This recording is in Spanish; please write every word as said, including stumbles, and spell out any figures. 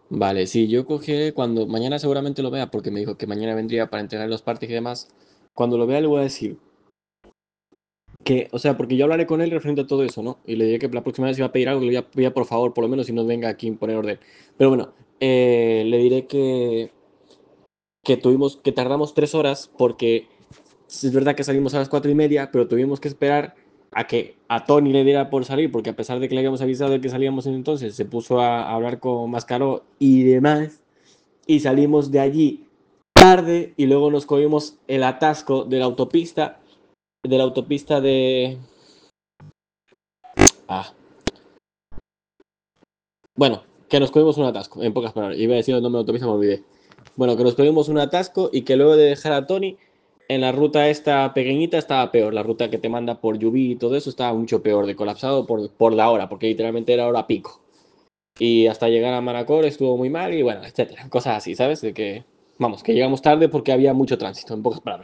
Vale, sí, yo cogeré cuando mañana seguramente lo vea, porque me dijo que mañana vendría para entregar los partes y demás. Cuando lo vea le voy a decir que, o sea, porque yo hablaré con él referente a todo eso, ¿no? Y le diré que la próxima vez si va a pedir algo, le voy a, voy a, por favor, por lo menos, si no venga aquí a poner orden. Pero bueno, eh, le diré que, que tuvimos, que tardamos tres horas porque sí, es verdad que salimos a las cuatro y media, pero tuvimos que esperar a que a Tony le diera por salir, porque a pesar de que le habíamos avisado de que salíamos en entonces, se puso a, a hablar con Mascaró y demás, y salimos de allí tarde y luego nos cogimos el atasco de la autopista, de la autopista de... Ah, bueno, que nos cogimos un atasco, en pocas palabras. Iba a decir el nombre de la autopista, me olvidé. Bueno, que nos cogimos un atasco y que luego de dejar a Tony en la ruta esta pequeñita estaba peor. La ruta que te manda por Yubi y todo eso estaba mucho peor, de colapsado por, por la hora, porque literalmente era hora pico. Y hasta llegar a Manacor estuvo muy mal y bueno, etcétera. Cosas así, ¿sabes? De que, vamos, que llegamos tarde porque había mucho tránsito, en pocas palabras.